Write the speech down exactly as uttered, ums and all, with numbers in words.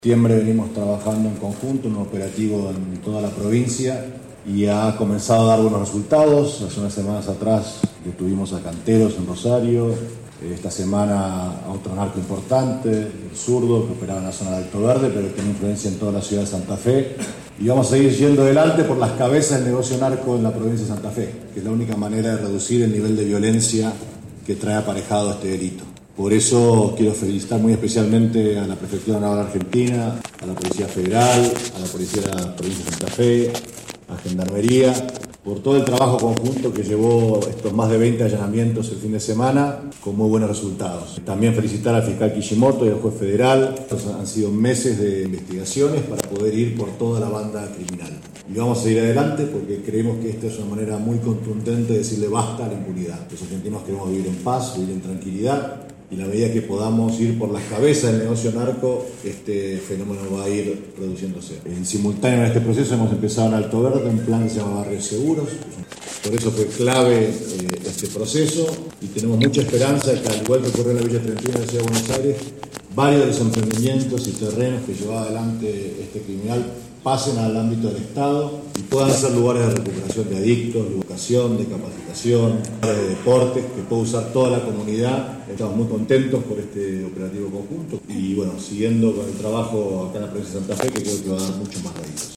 Septiembre venimos trabajando en conjunto, un operativo en toda la provincia y ha comenzado a dar buenos resultados. Hace unas semanas atrás detuvimos a Canteros en Rosario, esta semana a otro narco importante, el Zurdo, que operaba en la zona de Alto Verde, pero que tiene influencia en toda la ciudad de Santa Fe. Y vamos a seguir yendo adelante por las cabezas del negocio narco en la provincia de Santa Fe, que es la única manera de reducir el nivel de violencia que trae aparejado este delito. Por eso quiero felicitar muy especialmente a la Prefectura Naval Argentina, a la Policía Federal, a la Policía de la Provincia de Santa Fe, a Gendarmería, por todo el trabajo conjunto que llevó estos más de veinte allanamientos el fin de semana con muy buenos resultados. También felicitar al fiscal Kishimoto y al juez federal. Estos han sido meses de investigaciones para poder ir por toda la banda criminal. Y vamos a seguir adelante porque creemos que esta es una manera muy contundente de decirle basta a la impunidad. Los argentinos queremos vivir en paz, vivir en tranquilidad. Y en la medida que podamos ir por las cabezas del negocio narco, este fenómeno va a ir reduciéndose. En simultáneo en este proceso hemos empezado en Alto Verde un plan que se llama Barrios Seguros. Por eso fue clave eh, este proceso y tenemos mucha esperanza que, al igual que ocurrió en la Villa treinta y uno de la Ciudad de Buenos Aires, varios de los emprendimientos y terrenos que llevaba adelante este criminal pasen al ámbito del Estado y puedan ser lugares de recuperación de adictos, de educación, de capacitación, de deportes, que pueda usar toda la comunidad. Estamos muy contentos por este operativo conjunto y bueno, siguiendo con el trabajo acá en la provincia de Santa Fe, que creo que va a dar muchos más réditos.